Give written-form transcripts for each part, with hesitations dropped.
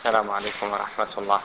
السلام عليكم ورحمة الله.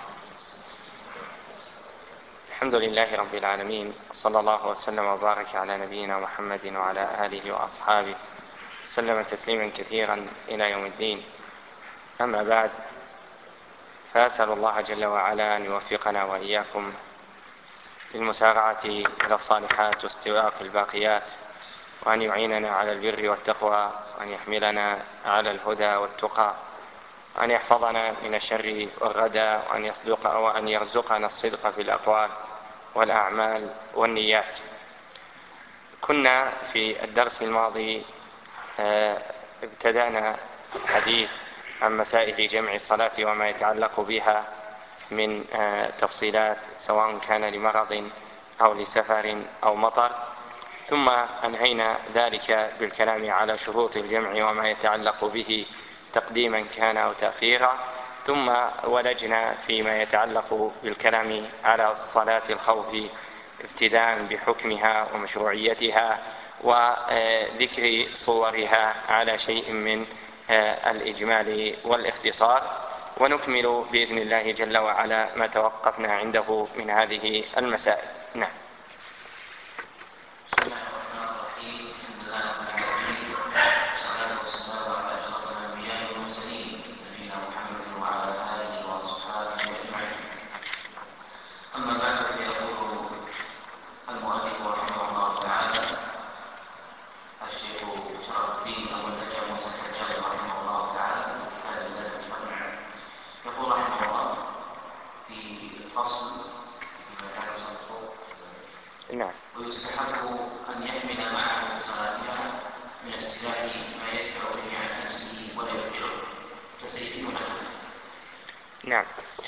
الحمد لله رب العالمين، صلى الله وسلم وبارك على نبينا محمد وعلى آله وأصحابه سلم تسليما كثيرا إلى يوم الدين. أما بعد، فأسأل الله جل وعلا أن يوفقنا وإياكم للمسارعة إلى الصالحات واستواء في الباقيات، وأن يعيننا على البر والتقوى، وأن يحملنا على الهدى والتقى، وأن يحفظنا من الشر والردى، وأن يرزقنا الصدق في الأقوال والأعمال والنيات. كنا في الدرس الماضي ابتدأنا الحديث عن مسائل جمع الصلاة وما يتعلق بها من تفصيلات، سواء كان لمرض أو لسفر أو مطر، ثم أنهينا ذلك بالكلام على شروط الجمع وما يتعلق به تقديما كان أو تأخيرا، ثم ولجنا فيما يتعلق بالكلام على صلاة الخوف ابتداء بحكمها ومشروعيتها وذكر صورها على شيء من الإجمال والاختصار، ونكمل بإذن الله جل وعلا ما توقفنا عنده من هذه المسائل. نعم. نعم. ويستحب أن يحمل معه صلاتها من السلاح ما يدفع به عن نفسه ولا يفجره كسيف ونحوه. نعم.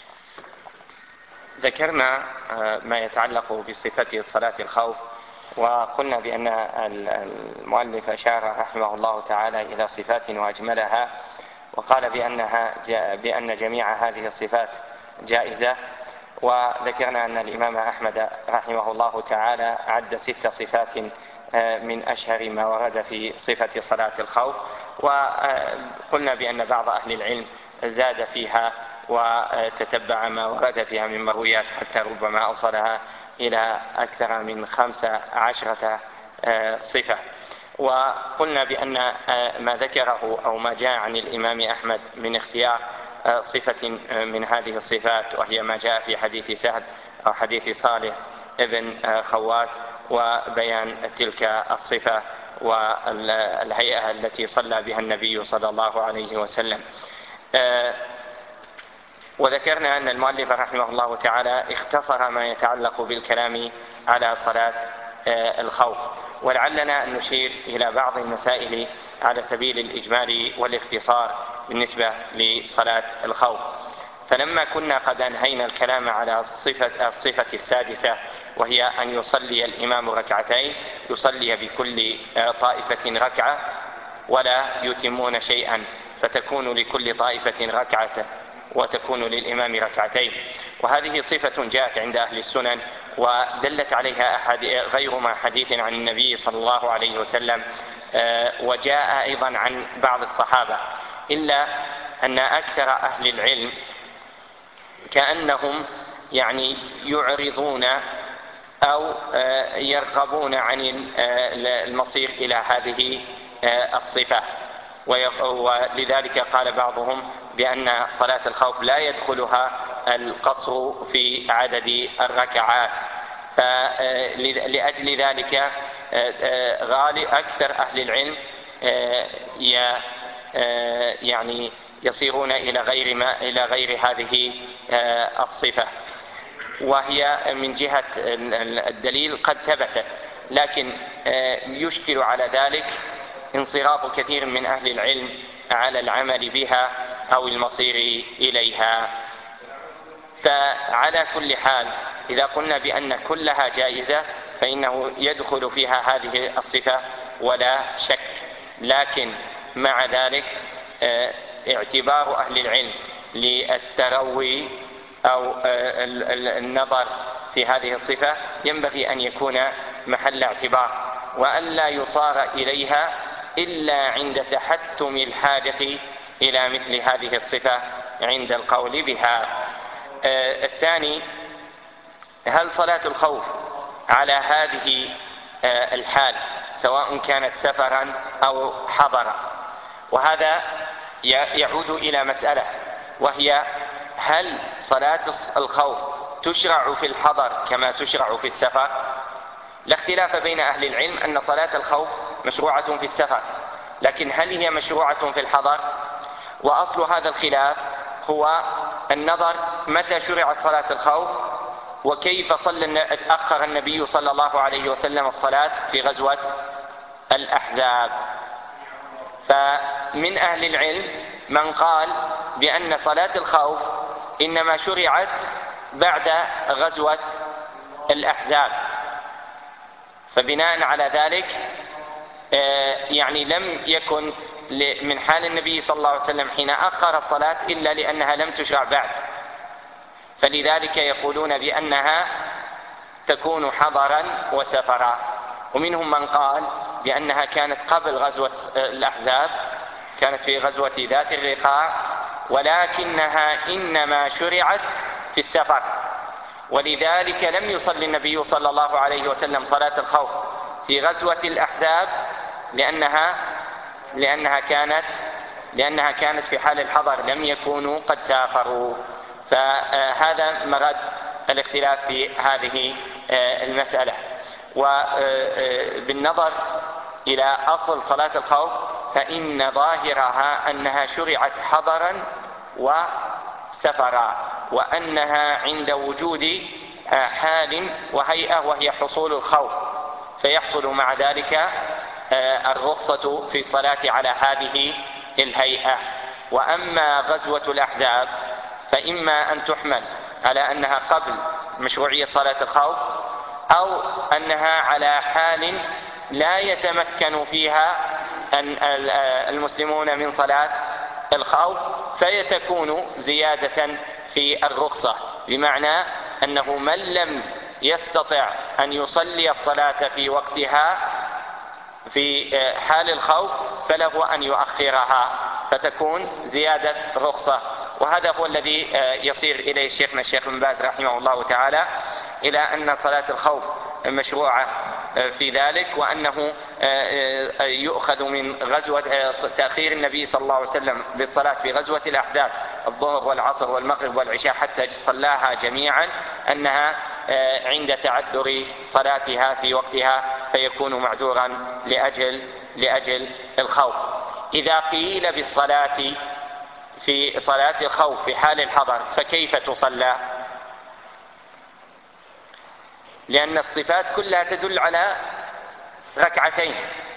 ذكرنا ما يتعلق بصفة صلاة الخوف، وقلنا بأن المؤلف أشار رحمه الله تعالى إلى صفات وأجملها، وقال بأن جميع هذه الصفات جائزة. وذكرنا أن الإمام أحمد رحمه الله تعالى عد 6 صفات من أشهر ما ورد في صفة صلاة الخوف، وقلنا بأن بعض أهل العلم زاد فيها وتتبع ما ورد فيها من مرويات حتى ربما أوصلها إلى أكثر من 15 صفة. وقلنا بأن ما ذكره أو ما جاء عن الإمام أحمد من اختيار صفة من هذه الصفات، وهي ما جاء في حديث سهل أو حديث صالح ابن خوات، وبيان تلك الصفة والهيئة التي صلى بها النبي صلى الله عليه وسلم. وذكرنا أن المؤلف رحمه الله تعالى اختصر ما يتعلق بالكلام على صلاة الخوف، ولعلنا أن نشير إلى بعض المسائل على سبيل الإجمال والاختصار بالنسبة لصلاة الخوف. فلما كنا قد أنهينا الكلام على الصفة السادسة، وهي أن يصلي الإمام ركعتين، يصلي بكل طائفة ركعة ولا يتمون شيئا، فتكون لكل طائفة ركعة وتكون للإمام ركعتين. وهذه صفة جاءت عند أهل السنن ودلت عليها غير حديث عن النبي صلى الله عليه وسلم، وجاء أيضا عن بعض الصحابة، إلا أن أكثر أهل العلم كأنهم يعرضون أو يرغبون عن المصير إلى هذه الصفة، ولذلك قال بعضهم بأن صلاة الخوف لا يدخلها القصر في عدد الركعات. فلأجل ذلك أكثر أهل العلم يصيرون إلى غير هذه الصفة، وهي من جهة الدليل قد ثبتت، لكن يشكل على ذلك انصراف كثير من أهل العلم على العمل بها أو المصير إليها. فعلى كل حال، إذا قلنا بأن كلها جائزة فإنه يدخل فيها هذه الصفة ولا شك، لكن مع ذلك اعتبار أهل العلم للتروي أو النظر في هذه الصفة ينبغي أن يكون محل اعتبار، وأن لا يصار إليها إلا عند تحتم الحاجة إلى مثل هذه الصفة عند القول بها. الثاني: هل صلاة الخوف على هذه الحال سواء كانت سفرا أو حضرا؟ وهذا يعود إلى مسألة، وهي: هل صلاة الخوف تشرع في الحضر كما تشرع في السفر؟ لا اختلاف بين أهل العلم أن صلاة الخوف مشروعة في السفر، لكن هل هي مشروعة في الحضر؟ وأصل هذا الخلاف هو النظر متى شرعت صلاة الخوف، وكيف أخر النبي صلى الله عليه وسلم الصلاة في غزوة الأحزاب. فمن أهل العلم من قال بأن صلاة الخوف إنما شرعت بعد غزوة الأحزاب، فبناء على ذلك يعني لم يكن من حال النبي صلى الله عليه وسلم حين أخر الصلاة إلا لأنها لم تشرع بعد، فلذلك يقولون بأنها تكون حضرا وسفرا. ومنهم من قال بأنها كانت قبل غزوة الأحزاب، كانت في غزوة ذات الرقاع، ولكنها إنما شرعت في السفر، ولذلك لم يصلي النبي صلى الله عليه وسلم صلاة الخوف في غزوة الأحزاب لأنها كانت في حال الحضر، لم يكونوا قد سافروا. فهذا مراد الاختلاف في هذه المسألة. وبالنظر إلى أصل صلاة الخوف فإن ظاهرها أنها شرعت حضرا وسفرا، وأنها عند وجود حال وهيئة وهي حصول الخوف، فيحصل مع ذلك الرخصة في الصلاة على هذه الهيئة. وأما غزوة الأحزاب فإما أن تحمل على أنها قبل مشروعية صلاة الخوف، أو أنها على حال لا يتمكن فيها المسلمون من صلاة الخوف، فيتكون زيادة في الرخصة، بمعنى أنه من لم يستطع أن يصلي الصلاة في وقتها في حال الخوف فله أن يؤخرها، فتكون زيادة رخصة. وهذا هو الذي يصير إليه شيخنا الشيخ بن باز رحمه الله تعالى، إلى أن صلاة الخوف مشروعة في ذلك، وأنه يؤخذ من غزوة تأخير النبي صلى الله عليه وسلم بالصلاة في غزوة الأحزاب الظهر والعصر والمغرب والعشاء حتى صلاها جميعا، أنها عند تعذر صلاتها في وقتها فيكون معذورا لأجل الخوف. إذا قيل بالصلاة في صلاة الخوف في حال الحضر فكيف تصلى؟ لأن الصفات كلها تدل على ركعتين،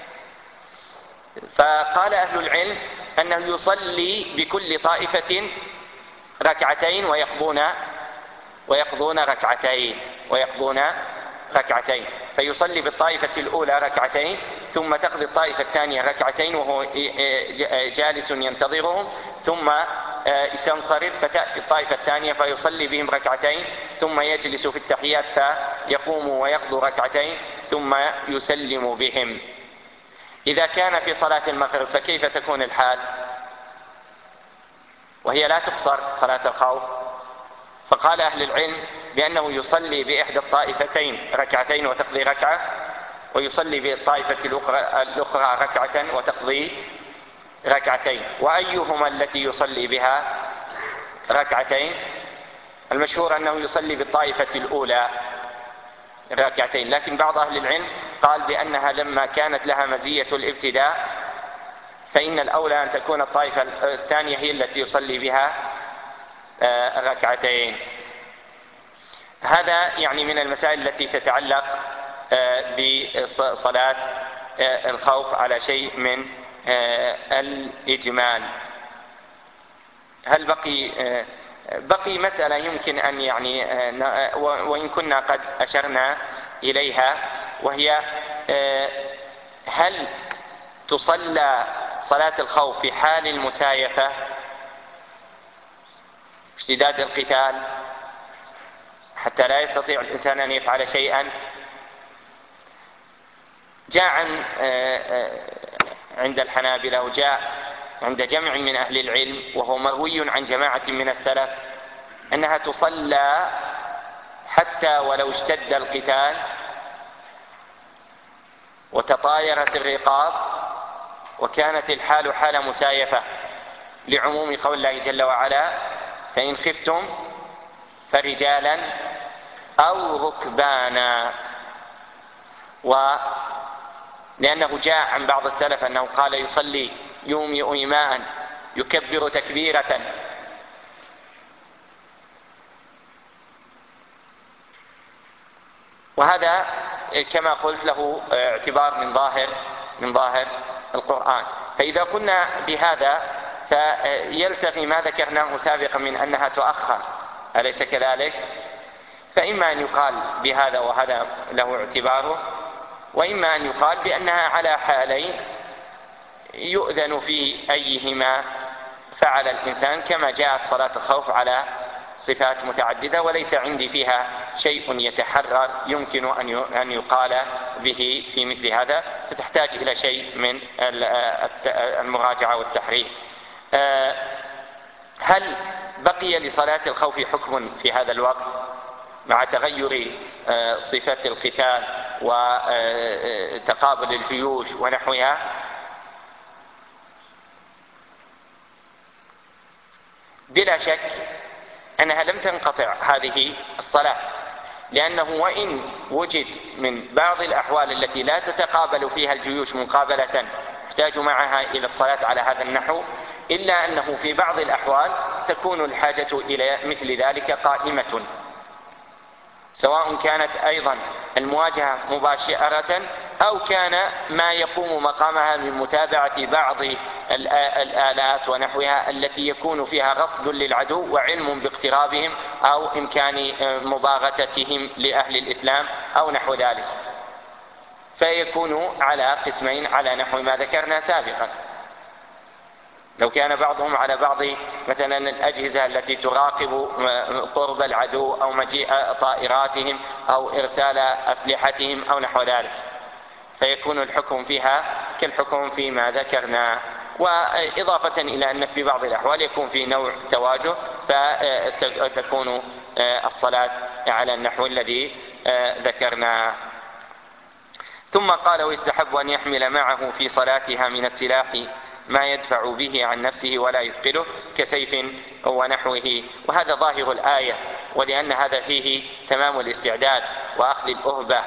فقال أهل العلم أنه يصلي بكل طائفة ركعتين ويقضون ركعتين، فيصلي بالطائفة الأولى ركعتين، ثم تقضي الطائفة الثانية ركعتين وهو جالس ينتظرهم، ثم تنصرف فتأتي الطائفة الثانية فيصلي بهم ركعتين، ثم يجلس في التحيات فيقوم ويقضي ركعتين ثم يسلم بهم. إذا كان في صلاة المغرب فكيف تكون الحال؟ وهي لا تقصر صلاة الخوف، فقال أهل العلم بأنه يصلي بإحدى الطائفتين ركعتين وتقضي ركعة، ويصلي بالطائفة الأخرى ركعة وتقضي ركعتين. وأيهما التي يصلي بها ركعتين؟ المشهور أنه يصلي بالطائفة الأولى ركعتين، لكن بعض أهل العلم قال بأنها لما كانت لها مزية الابتداء فإن الأولى أن تكون الطائفة الثانية هي التي يصلي بها ركعتين. هذا يعني من المسائل التي تتعلق بصلاة الخوف على شيء من الإجمال. هل بقي مسألة يمكن أن يعني وإن كنا قد أشرنا إليها، وهي هل تصلى صلاة الخوف في حال المسايفة اشتداد القتال حتى لا يستطيع الإنسان أن يفعل شيئا؟ جاء عند الحنابلة وجاء عند جمع من أهل العلم، وهو مروي عن جماعة من السلف، أنها تصلى حتى ولو اشتد القتال وتطايرت الرقاب وكانت الحال حال مسايفة، لعموم قول الله جل وعلا: فإن خفتم فرجالا أو ركبانا. ولأنه جاء عن بعض السلف أنه قال: يصلي يومئ إيماء يكبر تكبيرة، وهذا كما قلت له اعتبار من ظاهر القرآن. فإذا قلنا بهذا فيلتقي ما ذكرناه سابقا من أنها تؤخر، أليس كذلك؟ فإما أن يقال بهذا وهذا له اعتباره، وإما أن يقال بأنها على حالين يؤذن في أيهما فعل الإنسان، كما جاءت صلاة الخوف على صفات متعددة، وليس عندي فيها شيء يتحرر يمكن أن يقال به في مثل هذا، فتحتاج إلى شيء من المراجعة والتحرير. هل بقي لصلاة الخوف حكم في هذا الوقت مع تغير صفة القتال وتقابل الجيوش ونحوها؟ بلا شك أنها لم تنقطع هذه الصلاة، لأنه وإن وجد من بعض الأحوال التي لا تتقابل فيها الجيوش مقابلة يحتاج معها إلى الصلاة على هذا النحو، إلا أنه في بعض الأحوال تكون الحاجة إلى مثل ذلك قائمة، سواء كانت أيضا المواجهة مباشرة أو كان ما يقوم مقامها من متابعة بعض الآلات ونحوها التي يكون فيها رصد للعدو وعلم باقترابهم أو إمكان مباغتتهم لأهل الإسلام أو نحو ذلك، فيكون على قسمين على نحو ما ذكرنا سابقا. لو كان بعضهم على بعض مثلا الأجهزة التي تراقب قرب العدو أو مجيء طائراتهم أو إرسال أسلحتهم أو نحو ذلك، فيكون الحكم فيها كالحكم فيما ذكرنا. وإضافة إلى أن في بعض الأحوال يكون في نوع تواجه، فتكون الصلاة على النحو الذي ذكرنا. ثم قال: ويستحب أن يحمل معه في صلاتها من السلاح ما يدفع به عن نفسه ولا يثقله كسيف ونحوه. وهذا ظاهر الآية، ولأن هذا فيه تمام الاستعداد وأخذ الأهبة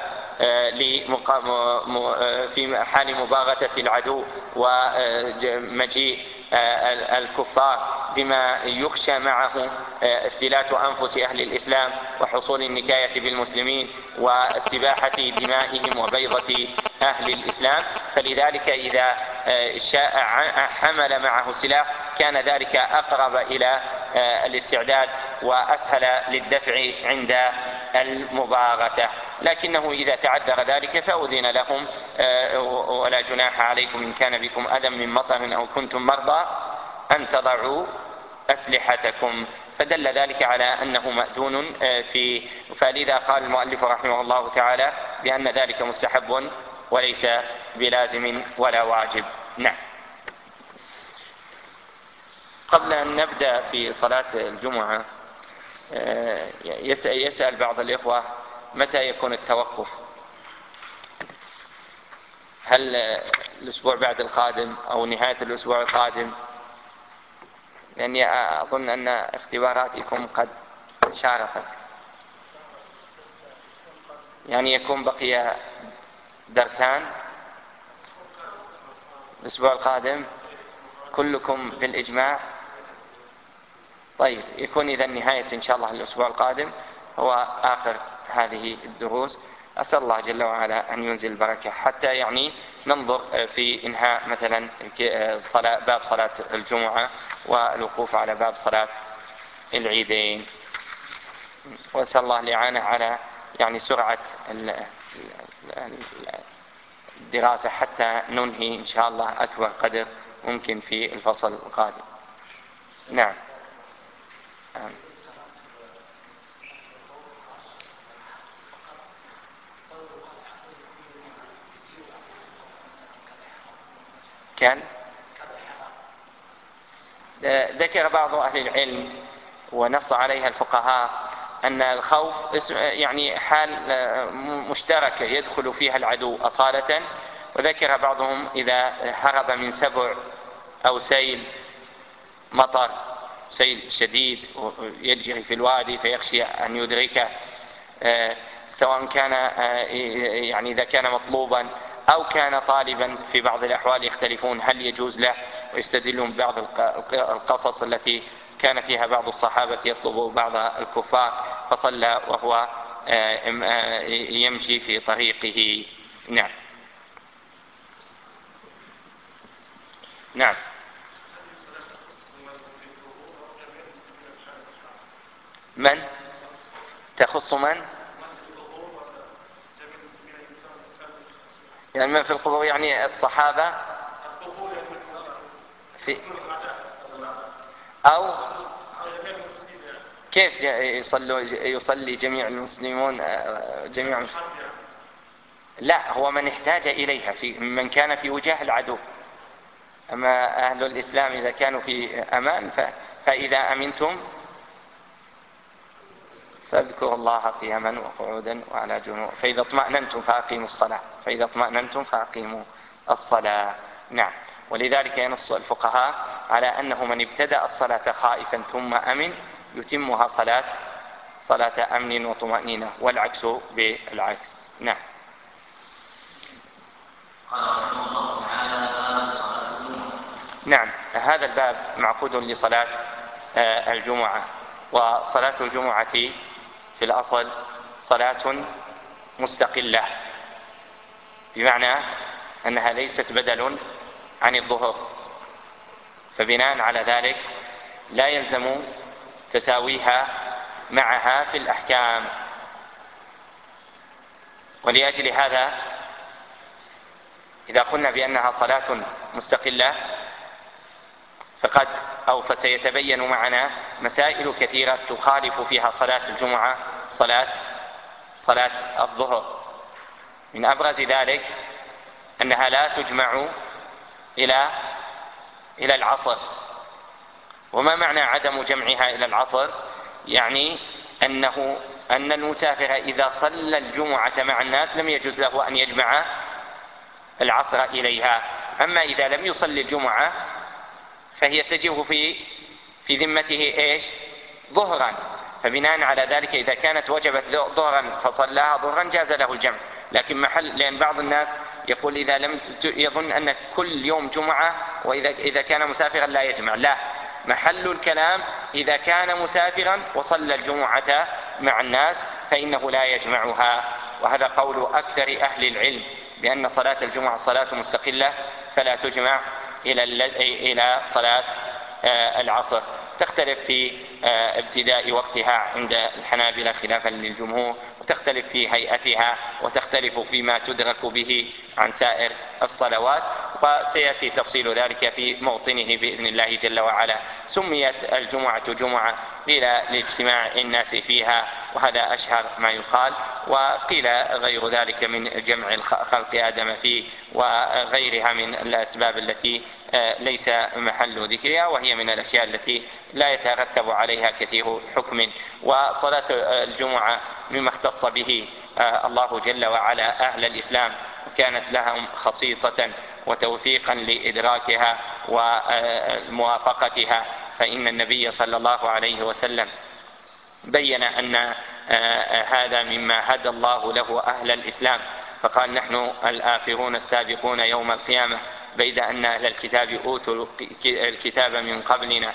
في حال مباغتة العدو ومجيء الكفار بما يخشى معه افتلات أنفس أهل الإسلام وحصول النكاية بالمسلمين واستباحة دمائهم وبيضة أهل الإسلام. فلذلك إذا شاء حمل معه سلاح كان ذلك أقرب إلى الاستعداد وأسهل للدفع عند المباغتة. لكنه إذا تعذر ذلك فأذن لهم: ولا جناح عليكم إن كان بكم أذى من مطر أو كنتم مرضى أن تضعوا أسلحتكم. فدل ذلك على أنه مأذون فيه. فلذا قال المؤلف رحمه الله تعالى بأن ذلك مستحب وليس بلازم ولا واجب. نعم. قبل أن نبدأ في صلاة الجمعة يسأل بعض الإخوة: متى يكون التوقف؟ هل الأسبوع بعد القادم أو نهاية الأسبوع القادم؟ لأني أظن أن اختباراتكم قد شارفت، يعني يكون بقي درسان الأسبوع القادم كلكم بالإجماع. طيب، يكون إذا نهاية إن شاء الله الأسبوع القادم هو آخر هذه الدروس. أسأل الله جل وعلا أن ينزل البركة حتى يعني ننظر في إنهاء مثلا باب صلاة الجمعة والوقوف على باب صلاة العيدين. وأسأل الله الإعانة على يعني سرعة الدراسة حتى ننهي إن شاء الله أكبر قدر ممكن في الفصل القادم. نعم. كان ذكر بعض أهل العلم ونص عليها الفقهاء أن الخوف يعني حال مشتركة يدخل فيها العدو أصالة، وذكر بعضهم إذا هرب من سبع أو سيل مطر، سيل شديد يجري في الوادي فيخشى أن يدركه، سواء كان يعني إذا كان مطلوبا أو كان طالبا، في بعض الأحوال يختلفون هل يجوز له، ويستدلون ببعض القصص التي كان فيها بعض الصحابة يطلب بعض الكفار فصلى وهو يمشي في طريقه. نعم. نعم. من تخص من؟ يعني من في القبور، يعني الصحابة في أو كيف يصلي جميع المسلمون جميع المسلمين؟ لا، هو من احتاج إليها، من كان في وجاه العدو. أما أهل الإسلام إذا كانوا في أمان فإذا أمنتم فاذكروا الله قياما وقعودا وعلى جنوب، فإذا اطمأننتم فأقيموا الصلاة، فإذا اطمأننتم فأقيموا الصلاة. نعم. ولذلك ينص الفقهاء على أنه من ابتدأ الصلاة خائفا ثم أمن يتمها صلاة أمن وطمأنينة، والعكس بالعكس. نعم. نعم. هذا الباب معقود لصلاة الجمعة، وصلاة الجمعة في الأصل صلاة مستقلة، بمعنى أنها ليست بدل عن الظهر، فبناء على ذلك لا يلزم تساويها معها في الأحكام. ولأجل هذا إذا قلنا بأنها صلاة مستقلة فسيتبين معنا مسائل كثيرة تخالف فيها صلاة الجمعة صلاة الظهر. من أبرز ذلك أنها لا تجمع إلى العصر. وما معنى عدم جمعها إلى العصر؟ يعني أن المسافر إذا صلى الجمعة مع الناس لم يجوز له أن يجمع العصر إليها. أما إذا لم يصلي الجمعة فهي تجب في ذمته ظهرا، فبناء على ذلك إذا كانت وجبت ظهرا فصلاها ظهرا جاز له الجمع. لكن لأن بعض الناس يقول إذا لم يظن أن كل يوم جمعة، وإذا كان مسافرا لا يجمع. لا، محل الكلام إذا كان مسافرا وصلى الجمعة مع الناس فإنه لا يجمعها. وهذا قول أكثر أهل العلم بأن صلاة الجمعة صلاة مستقلة فلا تجمع إلى صلاة العصر. تختلف في ابتداء وقتها عند الحنابلة خلافا للجمهور، وتختلف في هيئتها، وتختلف فيما تدرك به عن سائر الصلوات، وسيأتي تفصيل ذلك في موطنه بإذن الله جل وعلا. سميت الجمعة جمعة قيل لاجتماع الناس فيها، وهذا أشهر ما يقال، وقيل غير ذلك من جمع خلق آدم فيه وغيرها من الأسباب التي ليس محل ذكرها، وهي من الأشياء التي لا يترتب عليها كثير حكم. وصلاة الجمعة مما اختص به الله جل وعلا أهل الإسلام، وكانت لهم خصيصة وتوثيقا لإدراكها وموافقتها، فإن النبي صلى الله عليه وسلم بين أن هذا مما هدى الله له أهل الإسلام، فقال نحن الآخرون السابقون يوم القيامة، بيد أن أهل الكتاب أوتوا الكتاب من قبلنا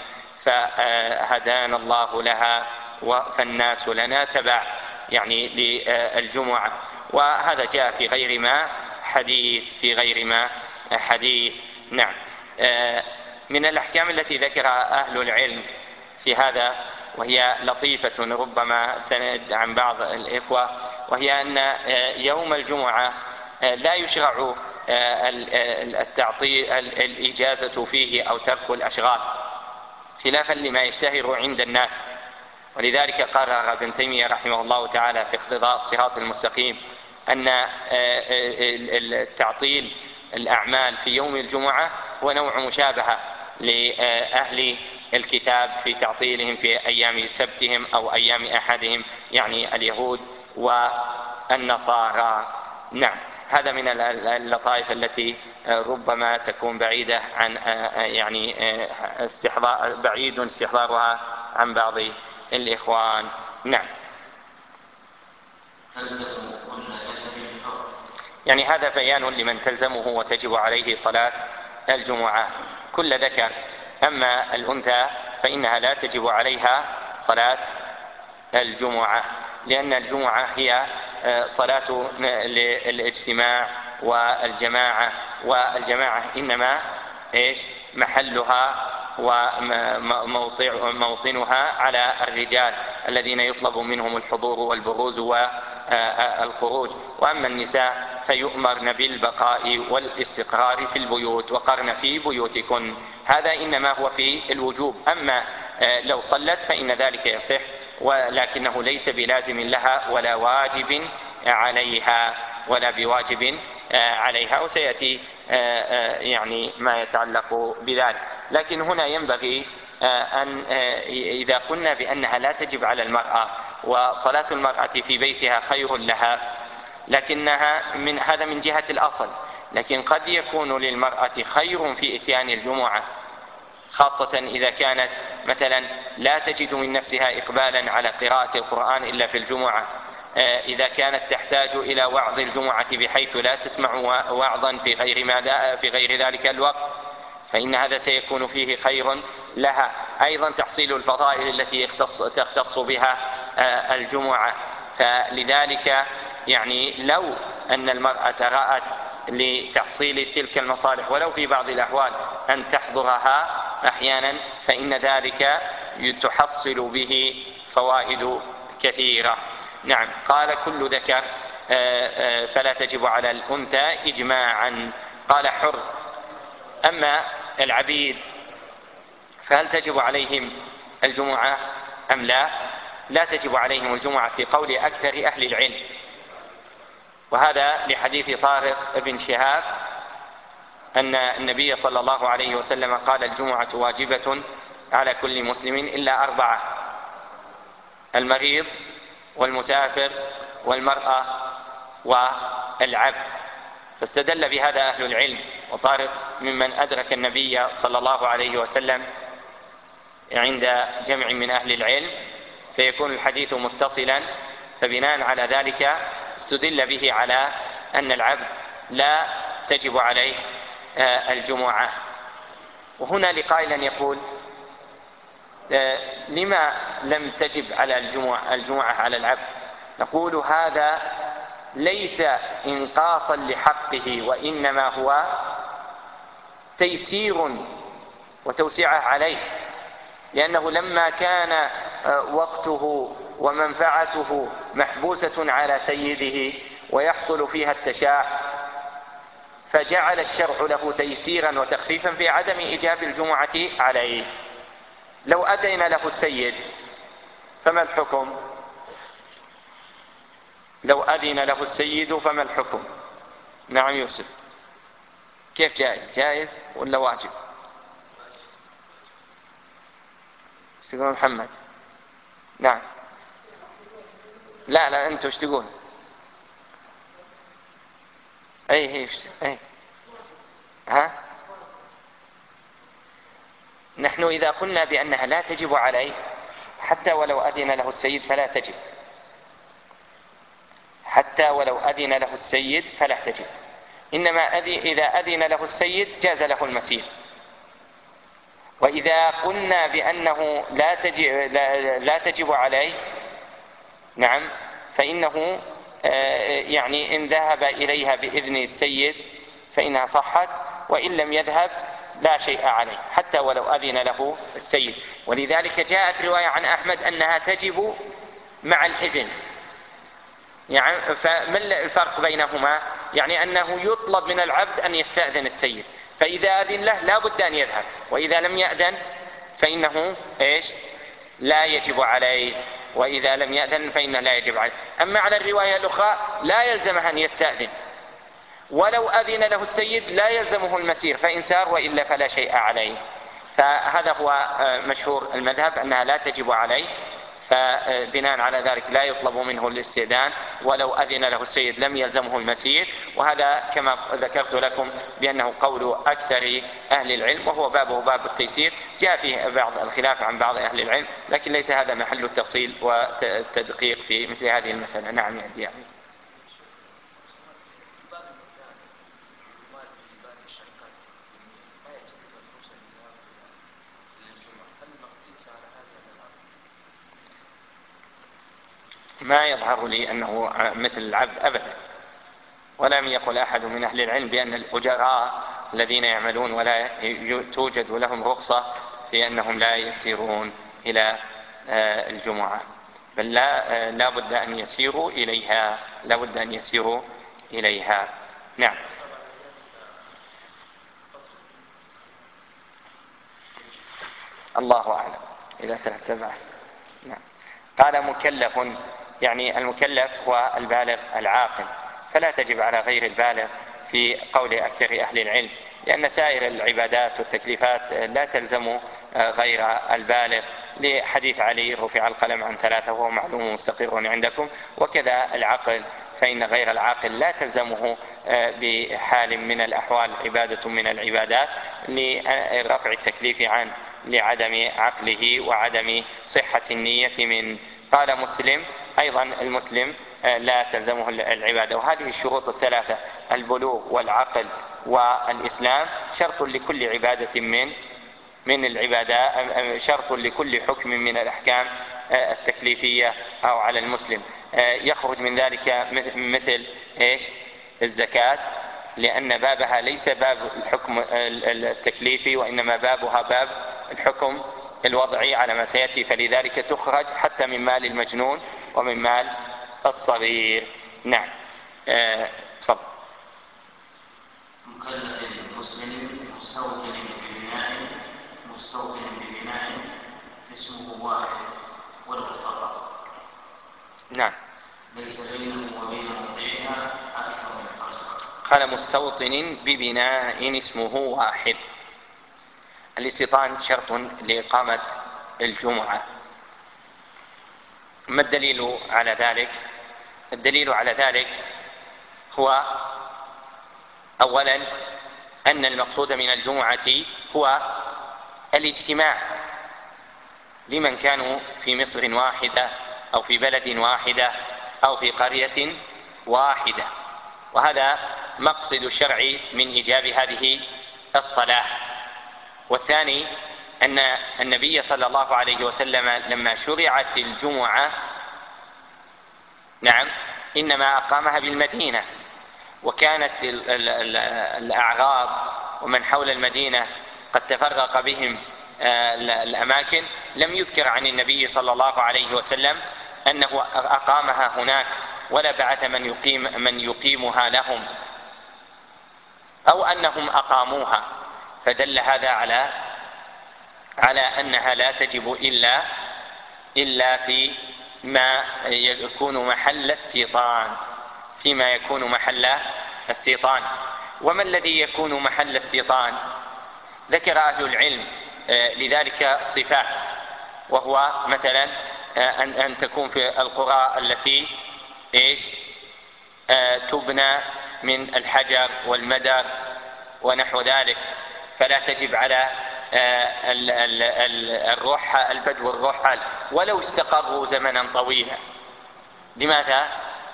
فهدانا الله لها فالناس لنا تبع، يعني للجمعة. وهذا جاء في غير ما حديث. نعم. من الأحكام التي ذكرها أهل العلم في هذا، وهي لطيفة ربما تند عن بعض الإخوة، وهي أن يوم الجمعة لا يشرع التعطيل الإجازة فيه أو ترك الأشغال، خلافا لما يشتهر عند الناس. ولذلك قرر ابن تيمية رحمه الله تعالى في اقتضاء الصراط المستقيم أن التعطيل الأعمال في يوم الجمعة هو نوع مشابهة لأهل الكتاب في تعطيلهم في أيام سبتهم أو أيام أحدهم، يعني اليهود والنصارى. نعم، هذا من اللطائف التي ربما تكون بعيدة عن يعني بعيد استحضارها عن بعض الإخوان. نعم. يعني هذا بيان لمن تلزمه وتجب عليه صلاة الجمعة كل ذكر، أما الأنثى فإنها لا تجب عليها صلاة الجمعة، لأن الجمعة هي صلاة للاجتماع والجماعة، والجماعة إنما محلها وموطنها على الرجال الذين يطلب منهم الحضور والبروز والخروج، وأما النساء فيؤمرن بالبقاء والاستقرار في البيوت، وقرن في بيوتكن. هذا إنما هو في الوجوب، أما لو صلت فإن ذلك يصح، ولكنه ليس بلازم لها ولا واجب عليها ولا بواجب عليها، وسيأتي يعني ما يتعلق بذلك. لكن هنا ينبغي أن إذا قلنا بأنها لا تجب على المرأة وصلاة المرأة في بيتها خير لها، لكنها هذا من جهة الأصل، لكن قد يكون للمرأة خير في إتيان الجمعة، خاصة إذا كانت مثلا لا تجد من نفسها إقبالا على قراءة القرآن إلا في الجمعة، إذا كانت تحتاج إلى وعظ الجمعة بحيث لا تسمع وعظا في غير ذلك الوقت، فإن هذا سيكون فيه خير لها. أيضا تحصيل الفضائل التي تختص بها الجمعة، فلذلك يعني لو أن المرأة رأت لتحصيل تلك المصالح ولو في بعض الأحوال أن تحضرها أحيانا، فإن ذلك تحصل به فوائد كثيرة. نعم. قال كل ذكر فلا تجب على الأنثى إجماعا. قال حر. أما العبيد فهل تجب عليهم الجمعة أم لا؟ لا تجب عليهم الجمعة في قول أكثر أهل العلم، وهذا لحديث طارق بن شهاب أن النبي صلى الله عليه وسلم قال الجمعة واجبة على كل مسلم إلا 4: المريض والمسافر والمرأة والعبد. فاستدل بهذا أهل العلم، وطارق ممن أدرك النبي صلى الله عليه وسلم عند جمع من أهل العلم، فيكون الحديث متصلا، فبناء على ذلك استدل به على أن العبد لا تجب عليه الجمعة. وهنا لقائل يقول لما لم تجب على الجمعة على العبد؟ نقول هذا ليس إنقاصا لحقه، وإنما هو تيسير وتوسعة عليه، لأنه لما كان وقته ومنفعته محبوسة على سيده ويحصل فيها التشاح، فجعل الشرع له تيسيرا وتخفيفا في عدم إيجاب الجمعة عليه. لو أذن له السيد فما الحكم؟ لو أذن له السيد فما الحكم؟ نعم يوسف، كيف جائز ولا واجب؟ تقول محمد. نعم. لا أنتوا ايش تقول؟ أي ها؟ نحن إذا قلنا بأنها لا تجب عليه حتى ولو أذن له السيد فلا تجب، حتى ولو أذن له السيد فلا تجب، إنما إذا أذن له السيد جاز له المسير. وإذا قلنا بأنه لا تجب عليه، نعم، فإنه يعني إن ذهب إليها بإذن السيد فإنها صحت، وإن لم يذهب لا شيء عليه حتى ولو أذن له السيد. ولذلك جاءت رواية عن أحمد أنها تجب مع الإذن. يعني فما الفرق بينهما؟ يعني أنه يطلب من العبد أن يستأذن السيد، فإذا أذن له لا بد أن يذهب، وإذا لم يأذن فإنه لا يجب عليه، وإذا لم يأذن فإنه لا يجب عليه. أما على الرواية الأخرى لا يلزمه أن يستأذن، ولو أذن له السيد لا يلزمه المسير، فإن سار وإلا فلا شيء عليه. فهذا هو مشهور المذهب أنها لا تجب عليه، فبناء على ذلك لا يطلب منه الاستئذان، ولو أذن له السيد لم يلزمه المسير. وهذا كما ذكرت لكم بأنه قول أكثر أهل العلم، وهو بابه باب التيسير. جاء فيه بعض الخلاف عن بعض أهل العلم، لكن ليس هذا محل التفصيل والتدقيق في مثل هذه المسألة. نعم يعني. ما يظهر لي أنه مثل العبد أبدا، ولم يقل أحد من أهل العلم بأن الأجراء الذين يعملون ولا توجد لهم رخصة في أنهم لا يسيرون إلى الجمعة، بل لا بد أن يسيروا إليها، لا بد أن يسيروا إليها. نعم. الله أعلم إذا تتبع. نعم. قال مكلف، يعني المكلف هو البالغ العاقل، فلا تجب على غير البالغ في قول أكثر أهل العلم، لأن سائر العبادات والتكليفات لا تلزم غير البالغ، لحديث علي رفع القلم عن 3 وهو معلوم مستقر عندكم. وكذا العقل، فإن غير العاقل لا تلزمه بحال من الأحوال عبادة من العبادات لرفع التكليف عنه لعدم عقله وعدم صحة النية منه. قال مسلم أيضا المسلم لا تلزمه العبادة. وهذه الشروط الثلاثة، البلوغ والعقل والإسلام، شرط لكل عبادة من العبادات، شرط لكل حكم من الأحكام التكليفية أو على المسلم. يخرج من ذلك مثل الزكاة، لأن بابها ليس باب الحكم التكليفي، وإنما بابها باب الحكم الوضعي على ما سيأتي، فلذلك تخرج حتى من مال المجنون ومن مال الصغير. نعم. تفضل. مكلف مسلم مستوطن ببناء اسمه واحد ولو استطاع. نعم. ليس بينه وبين موضعها أكثر من فرسخ. قال مستوطن ببناء اسمه واحد. الاستيطان شرط لإقامة الجمعة. ما الدليل على ذلك؟ الدليل على ذلك هو أولا أن المقصود من الجمعة هو الاجتماع لمن كانوا في مصر واحدة أو في بلد واحدة أو في قرية واحدة، وهذا مقصد الشرع من إيجاب هذه الصلاة. والثاني أن النبي صلى الله عليه وسلم لما شرعت الجمعة نعم إنما أقامها بالمدينة، وكانت الأعراب ومن حول المدينة قد تفرق بهم الأماكن، لم يذكر عن النبي صلى الله عليه وسلم أنه أقامها هناك ولا بعث من يقيمها لهم أو أنهم أقاموها، فدل هذا على أنها لا تجب إلا في ما يكون محل استيطان، فيما يكون محل استيطان. وما الذي يكون محل استيطان؟ ذكر أهل العلم لذلك صفات، وهو مثلا أن تكون في القرى التي تبنى من الحجر والمدر ونحو ذلك، فلا تجب على البدو الرحل ولو استقروا زمنا طويلا. لماذا؟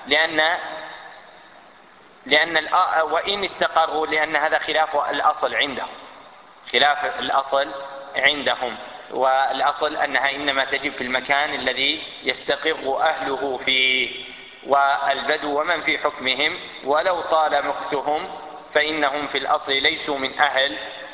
لأن وإن استقروا، لأن هذا خلاف الأصل عندهم، والأصل أنها إنما تجب في المكان الذي يستقر أهله فيه، والبدو ومن في حكمهم ولو طال مكثهم فإنهم في الأصل ليسوا من أهل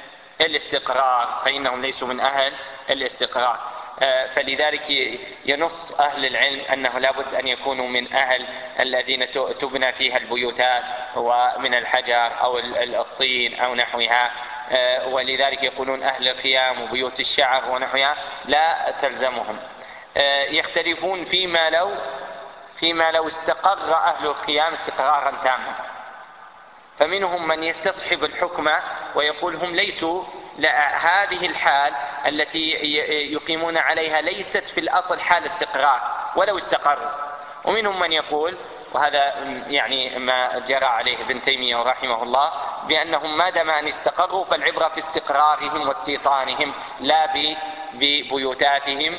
الاستقرار، فلذلك ينص أهل العلم أنه لا بد أن يكونوا من أهل الذين تبنى فيها البيوتات ومن الحجر أو الطين أو نحوها، ولذلك يقولون أهل الخيام وبيوت الشعر ونحوها لا تلزمهم. يختلفون فيما لو استقر أهل الخيام استقرارا تاما، فمنهم من يستصحب الحكم ويقول هم ليسوا هذه الحال التي يقيمون عليها ليست في الأصل حال استقرار ولو استقروا. ومنهم من يقول، وهذا يعني ما جرى عليه ابن تيمية رحمه الله، بأنهم ما دام أن استقروا فالعبرة في استقرارهم واستيطانهم لا ببيوتاتهم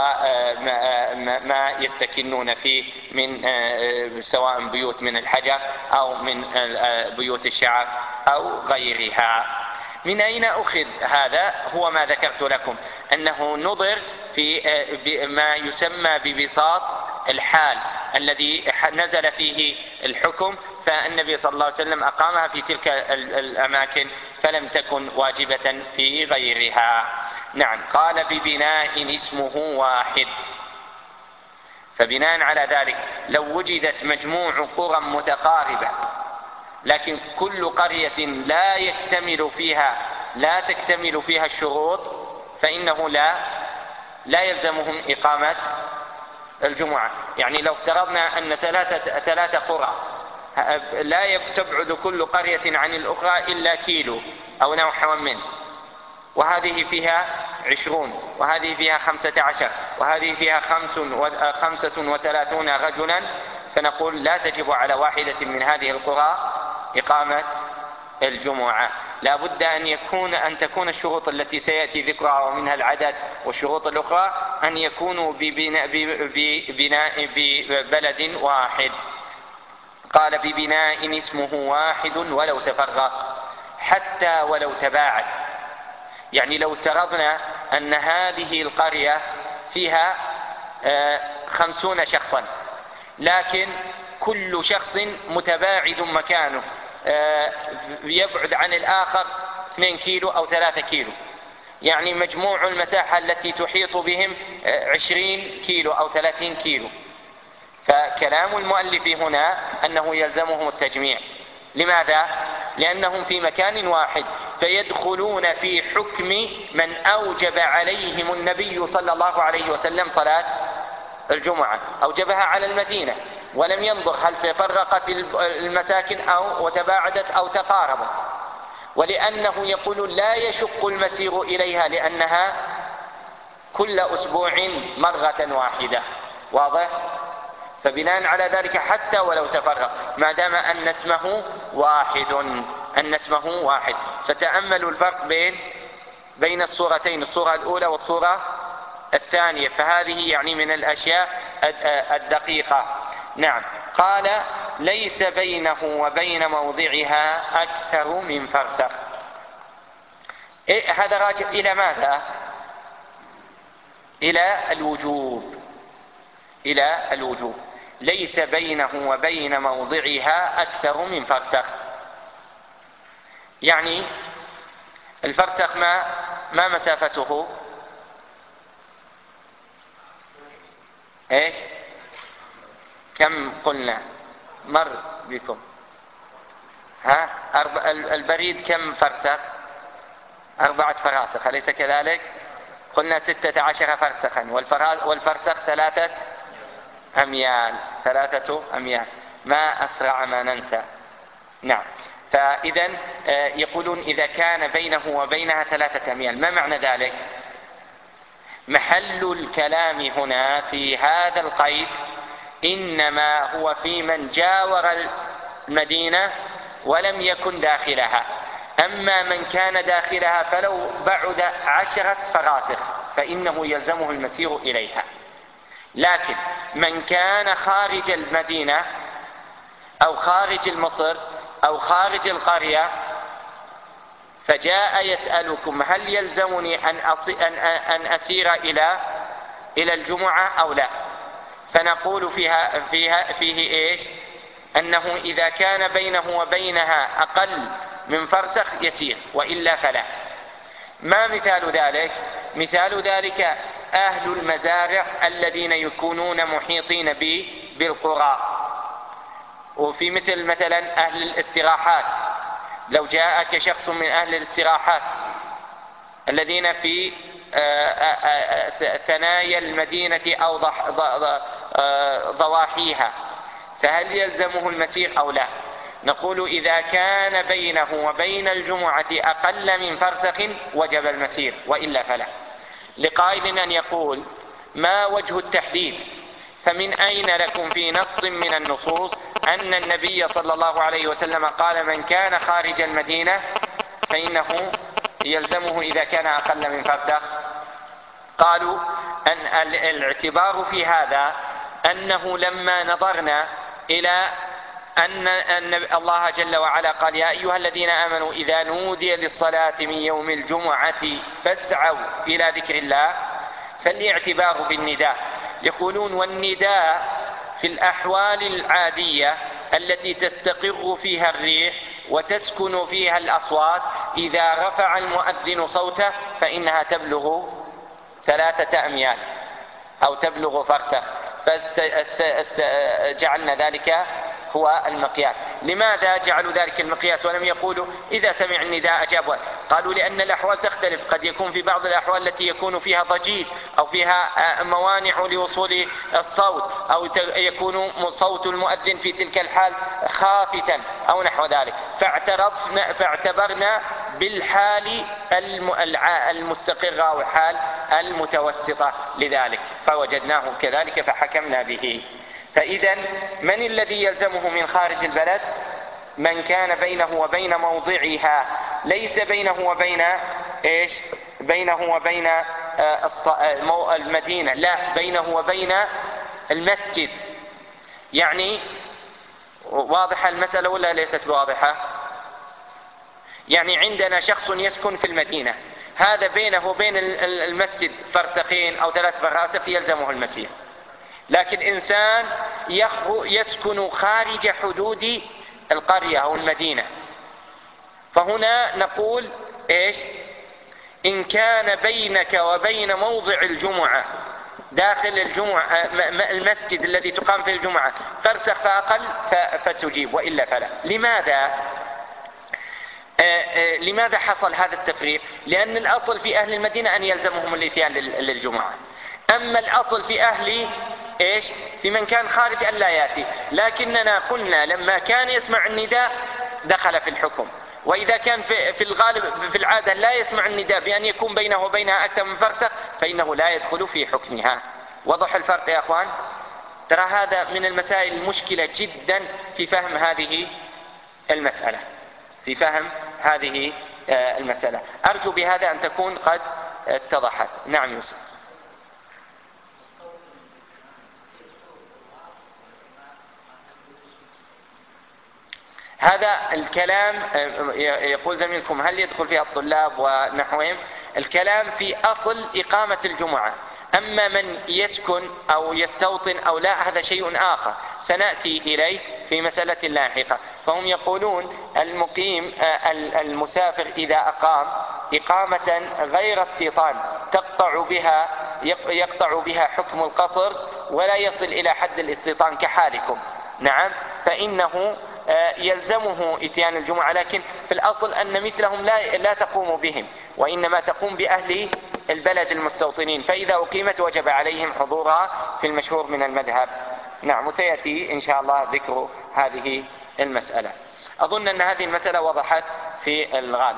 وما يستكنون فيه من سواء بيوت من الحجر أو من بيوت الشعر أو غيرها. من أين أخذ هذا؟ هو ما ذكرت لكم، أنه نظر في ما يسمى ببساط الحال الذي نزل فيه الحكم، فالنبي صلى الله عليه وسلم أقامها في تلك الأماكن فلم تكن واجبة في غيرها. نعم. قال ببناء اسمه واحد. فبناء على ذلك لو وجدت مجموع قرى متقاربة لكن كل قرية لا تكتمل فيها الشروط فإنه لا يلزمهم إقامة الجمعة. يعني لو افترضنا أن ثلاثة قرى لا تبعد كل قرية عن الأخرى إلا كيلو أو نحو منه، وهذه فيها 20 وهذه فيها 15 وهذه فيها 35 رجلا، فنقول لا تجب على واحدة من هذه القرى إقامة الجمعة. لا بد أن تكون الشروط التي سيأتي ذكرها ومنها العدد والشروط الأخرى أن يكونوا ببلد واحد. قال ببناء اسمه واحد ولو تفرق، حتى ولو تباعد. يعني لو افترضنا أن هذه القرية فيها 50 شخصا لكن كل شخص متباعد مكانه، يبعد عن الآخر 2 كيلو أو 3 كيلو، يعني مجموع المساحة التي تحيط بهم 20 كيلو أو 30 كيلو، فكلام المؤلف هنا أنه يلزمهم التجميع. لماذا؟ لأنهم في مكان واحد فيدخلون في حكم من أوجب عليهم النبي صلى الله عليه وسلم صلاة الجمعة، أوجبها على المدينة ولم ينظر هل تفرقت المساكن أو وتباعدت أو تقاربت، ولأنه يقول لا يشق المسير إليها لأنها كل أسبوع مرة واحدة. واضح؟ فبناء على ذلك حتى ولو تفرق ما دام أن اسمه واحد. فتأملوا الفرق بين الصورتين، الصورة الأولى والصورة الثانية، فهذه يعني من الأشياء الدقيقة. نعم. قال ليس بينه وبين موضعها أكثر من فرسخ. هذا راجع إلى ماذا؟ إلى الوجوب. ليس بينه وبين موضعها أكثر من فرسخ، يعني الفرسخ ما مسافته؟ ايش؟ كم قلنا مر بكم؟ البريد كم فرسخ؟ 4 فراسخ، أليس كذلك؟ قلنا 16 فرسخا، والفرسخ 3 أميال. ما أسرع ما ننسى. نعم. فإذا يقولون إذا كان بينه وبينها 3 أميال. ما معنى ذلك؟ محل الكلام هنا في هذا القيد إنما هو في من جاور المدينة ولم يكن داخلها. أما من كان داخلها فلو بعد 10 فراسخ فإنه يلزمه المسير إليها. لكن من كان خارج المدينة أو خارج المصر أو خارج القرية فجاء يسألكم هل يلزمني أن أسير إلى الجمعة أو لا، فنقول فيه إيش؟ أنه إذا كان بينه وبينها أقل من فرسخ يسير، وإلا فلا. ما مثال ذلك؟ مثال ذلك أهل المزارع الذين يكونون محيطين بالقرى، وفي مثلا أهل الاستراحات. لو جاءك شخص من أهل الاستراحات الذين في ثنايا المدينة أو ضواحيها، فهل يلزمه المسير أو لا؟ نقول إذا كان بينه وبين الجمعة أقل من فرسخ وجب المسير، وإلا فلا. لقائل أن يقول: ما وجه التحديد؟ فمن أين لكم في نص من النصوص أن النبي صلى الله عليه وسلم قال: من كان خارج المدينة فإنه يلزمه إذا كان أقل من فرسخ؟ قالوا أن الاعتبار في هذا أنه لما نظرنا إلى أن الله جل وعلا قال: يا أيها الذين آمنوا إذا نودي للصلاة من يوم الجمعة فاسعوا إلى ذكر الله، فالاعتبار بالنداء. يقولون: والنداء في الأحوال العادية التي تستقر فيها الريح وتسكن فيها الأصوات إذا رفع المؤذن صوته فإنها تبلغ 3 أميال أو تبلغ فرسخ، فجعلنا ذلك هو المقياس. لماذا جعلوا ذلك المقياس ولم يقولوا إذا سمع النداء أجاب؟ قالوا: لأن الأحوال تختلف، قد يكون في بعض الأحوال التي يكون فيها ضجيج أو فيها موانع لوصول الصوت، أو يكون صوت المؤذن في تلك الحال خافتا أو نحو ذلك، فاعتبرنا بالحال المستقرة أو الحال المتوسطة لذلك فوجدناه كذلك فحكمنا به. فإذا من الذي يلزمه من خارج البلد؟ من كان بينه وبين موضعها، ليس بينه وبين إيش؟ بينه وبين المدينة، لا، بينه وبين المسجد. يعني واضحة المسألة ولا ليست واضحة؟ يعني عندنا شخص يسكن في المدينة، هذا بينه وبين المسجد فرسخين أو 3 فراسخ يلزمه المسير. لكن إنسان يسكن خارج حدود القرية أو المدينة، فهنا نقول إيش؟ إن كان بينك وبين موضع الجمعة داخل الجمعة المسجد الذي تقام فيه الجمعة فرسخ فأقل فتجيب، وإلا فلا. لماذا حصل هذا التفريق؟ لأن الأصل في أهل المدينة أن يلزمهم الإتيان للجمعة، أما الأصل في أهل إيش؟ في من كان خارج أن لا يأتي. لكننا قلنا لما كان يسمع النداء دخل في الحكم، وإذا كان في الغالب في العادة لا يسمع النداء بأن يكون بينه وبينها أكثر من فرسخ فإنه لا يدخل في حكمها. وضح الفرق يا أخوان؟ ترى هذا من المسائل المشكلة جدا في فهم هذه المسألة، في فهم هذه المسألة. أرجو بهذا أن تكون قد اتضحت. نعم يوسف. هذا الكلام يقول زميلكم هل يدخل فيها الطلاب ونحوهم؟ الكلام في أصل إقامة الجمعة، أما من يسكن أو يستوطن أو لا هذا شيء آخر سنأتي إليه في مسألة لاحقة. فهم يقولون المقيم المسافر إذا أقام إقامة غير استيطان يقطع بها حكم القصر ولا يصل إلى حد الاستيطان كحالكم، نعم، فإنه يلزمه إتيان الجمعة، لكن في الأصل أن مثلهم لا تقوم بهم، وإنما تقوم بأهل البلد المستوطنين، فإذا أقيمت وجب عليهم حضورها في المشهور من المذهب. نعم، وسيأتي إن شاء الله ذكر هذه المسألة. أظن أن هذه المسألة وضحت في الغالب.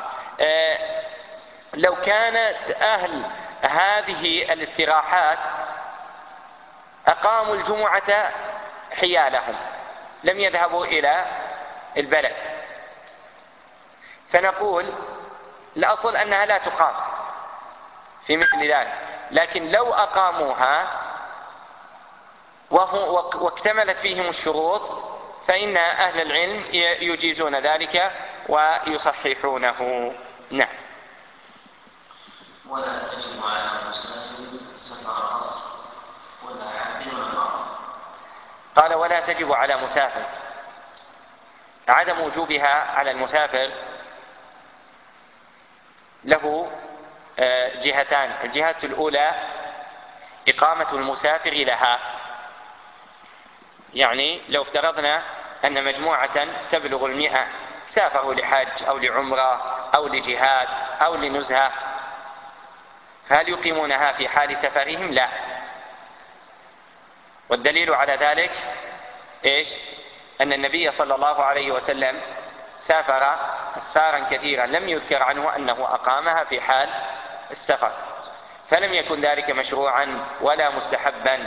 لو كانت أهل هذه الاستراحات أقاموا الجمعة حيالهم لم يذهبوا إلى البلد، فنقول الأصل أنها لا تقام في مثل ذلك، لكن لو أقاموها واكتملت فيهم الشروط فإن أهل العلم يجيزون ذلك ويصححونه. نعم. ولا تجب على المسافر سفر قصر ولا عبد ولا مرض. قال ولا تجب على مسافر. عدم وجوبها على المسافر له جهتان. الجهة الأولى إقامة المسافر لها، يعني لو افترضنا أن مجموعة تبلغ 100 سافروا لحج أو لعمرة أو لجهاد أو لنزهة، فهل يقيمونها في حال سفرهم؟ لا. والدليل على ذلك إيش؟ أن النبي صلى الله عليه وسلم سافر أسفارا كثيرا لم يذكر عنه أنه أقامها في حال السفر، فلم يكن ذلك مشروعا ولا مستحبا.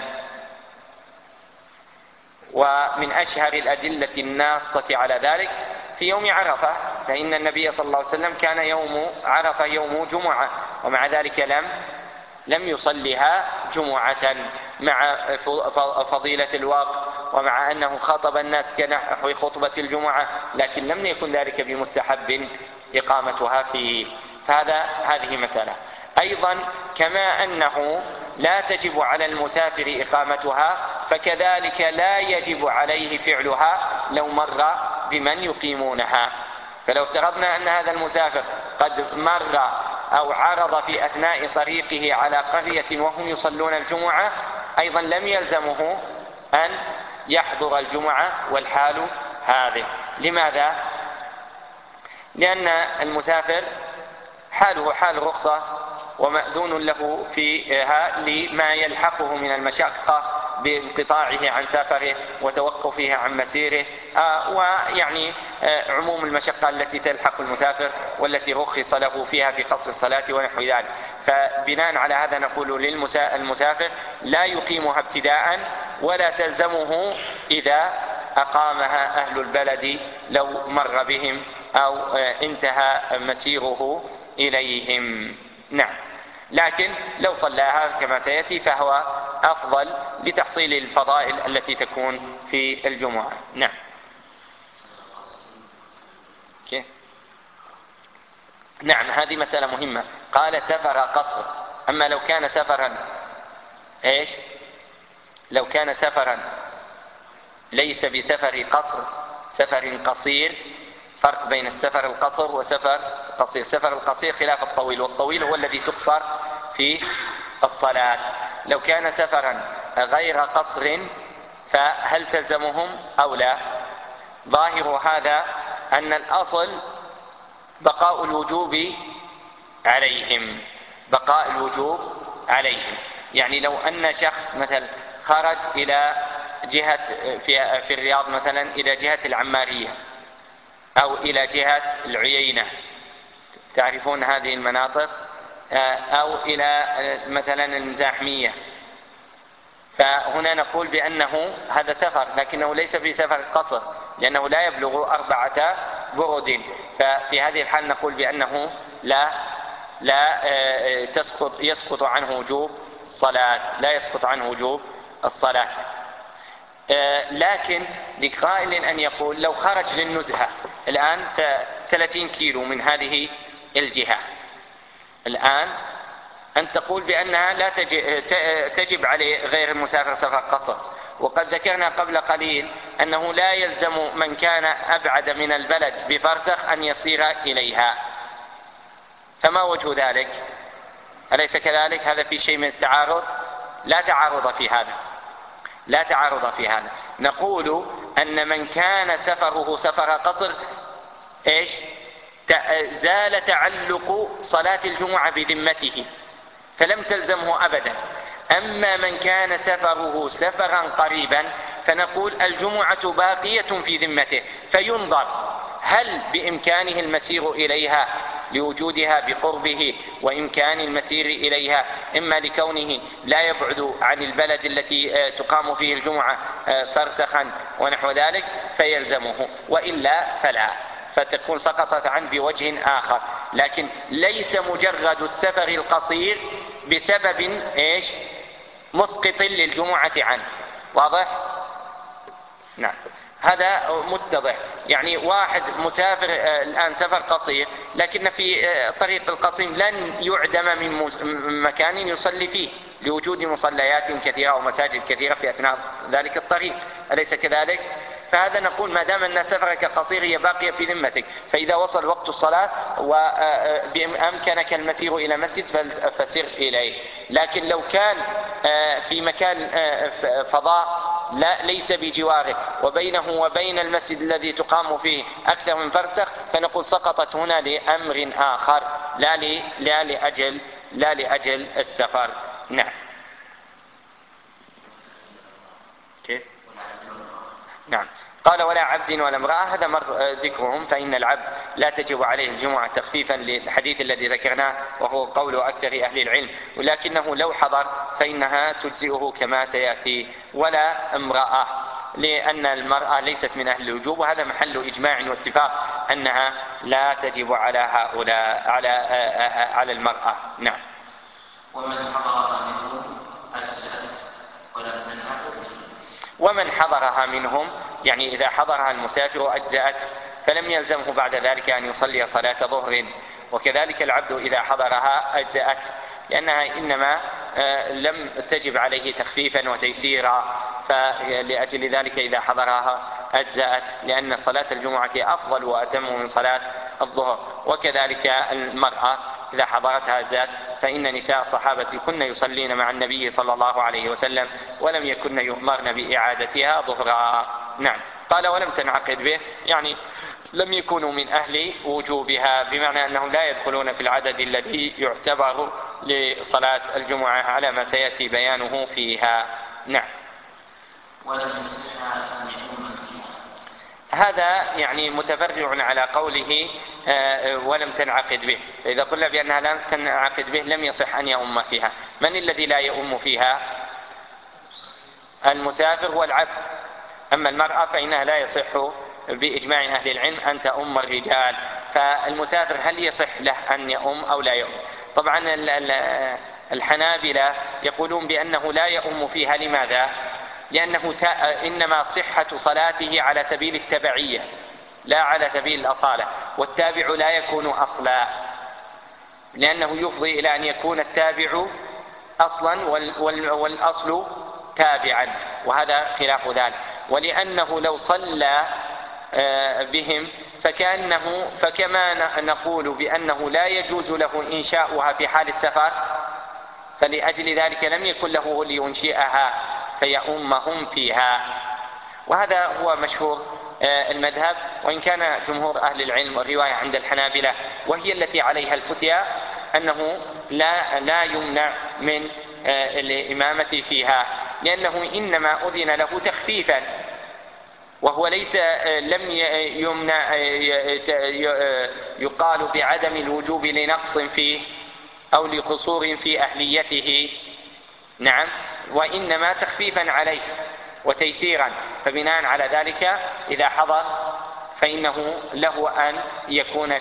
ومن أشهر الأدلة الناصة على ذلك في يوم عرفة، فإن النبي صلى الله عليه وسلم كان يوم عرفة يوم جمعة، ومع ذلك لم يصلها جمعة مع فضيلة الوقت، ومع أنه خاطب الناس كنحو خطبة الجمعة، لكن لم يكن ذلك بمستحب إقامتها فيه. هذه مسألة. أيضا كما أنه لا تجب على المسافر إقامتها، فكذلك لا يجب عليه فعلها لو مر بمن يقيمونها. فلو افترضنا أن هذا المسافر قد مر أو عرض في أثناء طريقه على قرية وهم يصلون الجمعة، أيضا لم يلزمه أن يحضر الجمعة والحال هذه. لماذا؟ لأن المسافر حاله حال رخصة ومأذون له فيها لما يلحقه من المشقة بانقطاعه عن سفره وتوقفه عن مسيره، ويعني عموم المشقة التي تلحق المسافر والتي رخص له فيها في قصر الصلاة ونحو ذلك. فبناء على هذا نقول للمسافر لا يقيمها ابتداء، ولا تلزمه إذا أقامها أهل البلد لو مر بهم أو انتهى مسيره إليهم. نعم، لكن لو صلاها كما سيأتي فهو أفضل لتحصيل الفضائل التي تكون في الجمعة. نعم. نعم، هذه مسألة مهمة. قال سفر قصر. أما لو كان سفرا لو كان سفرا ليس بسفر قصر، سفر قصير، فرق بين السفر القصر وسفر القصير. سفر القصير خلاف الطويل، والطويل هو الذي تقصر في الصلاة. لو كان سفرا غير قصر فهل تلزمهم أو لا؟ ظاهر هذا أن الأصل بقاء الوجوب عليهم، بقاء الوجوب عليهم. يعني لو أن شخص مثلا خرج إلى جهة في الرياض مثلا إلى جهة العمارية أو إلى جهة العيينة، تعرفون هذه المناطق، أو إلى مثلا المزاحمية، فهنا نقول بأنه هذا سفر، لكنه ليس في سفر القصر لأنه لا يبلغ 4 برد. ففي هذه الحال نقول بأنه لا يسقط عنه وجوب الصلاة، لا يسقط عنه وجوب الصلاة. لكن لقائل أن يقول لو خرج للنزهة الآن 30 كيلو من هذه الجهة، الآن أن تقول بأنها لا تجب عليه غير المسافر سفر قصر. وقد ذكرنا قبل قليل أنه لا يلزم من كان أبعد من البلد بفرسخ أن يصير إليها، فما وجه ذلك؟ أليس كذلك؟ هذا في شيء من التعارض؟ لا تعارض في هذا، لا تعارض في هذا. نقول أن من كان سفره سفر قصر زال تعلق صلاة الجمعة بذمته فلم تلزمه أبدا. أما من كان سفره سفرا قريبا فنقول الجمعة باقية في ذمته، فينظر هل بإمكانه المسير إليها لوجودها بقربه وإمكان المسير إليها، إما لكونه لا يبعد عن البلد التي تقام فيه الجمعة فرسخا ونحو ذلك فيلزمه، وإلا فلا، فتكون سقطت عنه بوجه آخر. لكن ليس مجرد السفر القصير بسبب مسقط للجمعة عنه. واضح؟ نعم، هذا متضح. يعني واحد مسافر الآن سفر قصير، لكن في طريق القصيم لن يعدم من مكان يصلي فيه لوجود مصليات كثيرة ومساجد كثيرة في أثناء ذلك الطريق، أليس كذلك؟ فهذا نقول ما دام أن سفرك قصير هي باقية في ذمتك، فإذا وصل وقت الصلاة وبأمكنك المسير إلى مسجد فسر إليه. لكن لو كان في مكان فضاء ليس بجواره وبينه وبين المسجد الذي تقام فيه أكثر من فرسخ فنقول سقطت هنا لأمر آخر لا لأجل السفر. نعم. كيف؟ نعم. قال ولا عبد ولا امرأة، هذا مر ذكرهم، فإن العبد لا تجب عليه الجمعة تخفيفا للحديث الذي ذكرناه وهو قول أكثر أهل العلم، ولكنه لو حضر فإنها تجزئه كما سيأتي. ولا امرأة، لأن المرأة ليست من أهل الوجوب، وهذا محل إجماع واتفاق أنها لا تجب على هؤلاء على المرأة. نعم. ومن حضرها منهم، يعني إذا حضرها المسافر أجزأت، فلم يلزمه بعد ذلك أن يصلي صلاة ظهر. وكذلك العبد إذا حضرها أجزأت، لأنها إنما لم تجب عليه تخفيفا وتيسيرا، فلأجل ذلك إذا حضرها أجزأت، لأن صلاة الجمعة أفضل وأتم من صلاة الظهر. وكذلك المرأة إذا حضرتها أجزأت، فإن نساء الصحابة كن يصلين مع النبي صلى الله عليه وسلم ولم يكن يؤمرن بإعادتها ظهرا. نعم. قال ولم تنعقد به، يعني لم يكونوا من أهل وجوبها، بمعنى أنهم لا يدخلون في العدد الذي يعتبر لصلاة الجمعة على ما سيأتي بيانه فيها. نعم. هذا يعني متفرع على قوله ولم تنعقد به، فإذا قلنا بأنها لم تنعقد به لم يصح أن يؤم فيها. من الذي لا يؤم فيها؟ المسافر والعبد. أما المرأة فإنها لا يصح بإجماع أهل العلم أن تؤم الرجال، فالمسافر هل يصح له أن يؤم أو لا يؤم؟ طبعا الحنابلة يقولون بأنه لا يؤم فيها. لماذا؟ لأنه إنما صحة صلاته على سبيل التبعية لا على سبيل الأصالة، والتابع لا يكون أصلا، لأنه يفضي إلى أن يكون التابع أصلا والأصل تابعا، وهذا خلاف ذلك. ولأنه لو صلى بهم فكما نقول بأنه لا يجوز له إنشاؤها في حال السفر، فلأجل ذلك لم يكن له لينشئها فيؤمهم فيها. وهذا هو مشهور المذهب، وإن كان جمهور أهل العلم والرواية عند الحنابلة وهي التي عليها الفتيا أنه لا يمنع من الإمامة فيها، لأنه إنما أذن له تخفيفا، وهو لم يمنع يقال بعدم الوجوب لنقص فيه أو لقصور في أهليته. نعم. وإنما تخفيفا عليه وتيسيرا، فبناء على ذلك إذا حضر فإنه له أن يكون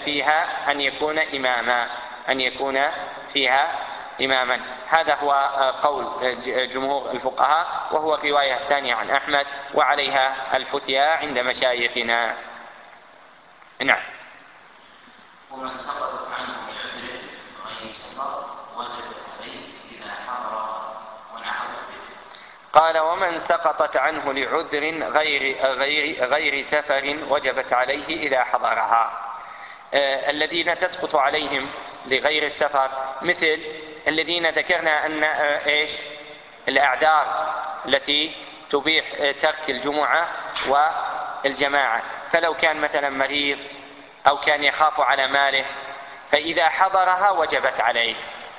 فيها إماما. هذا هو قول جمهور الفقهاء، وهو الرواية الثانية عن أحمد، وعليها الفتيا عند مشايخنا. نعم. ومن سقطت عنه بعذر غير سفر وجب عليه إذا حضر ونعقد به. قال ومن سقطت عنه لعذر غير سفر وجبت عليه إذا حضرها. الذين تسقط عليهم لغير السفر مثل الذين ذكرنا أن الأعذار التي تبيح ترك الجمعة والجماعة، فلو كان مثلا مريض أو كان يخاف على ماله فإذا حضرها وجبت عليه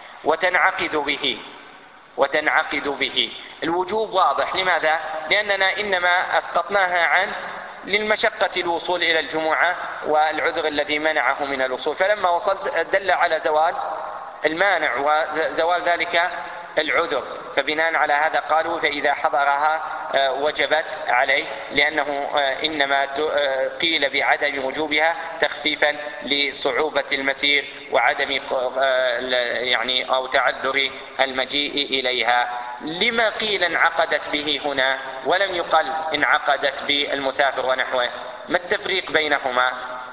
وتنعقد به. الوجوب واضح. لماذا؟ لأننا إنما أسقطناها للمشقة الوصول إلى الجمعة والعذر الذي منعه من الوصول، فلما وصلت دل على زوال المانع وزوال ذلك العذر، فبناء على هذا قالوا فإذا حضرها وجبت عليه، لأنه إنما قيل بعدم وجوبها تخفيفا لصعوبة المسير وعدم أو تعذر المجيء إليها. لما قيل انعقدت به هنا ولم يقل انعقدت بالمسافر ونحوه؟ ما التفريق بينهما؟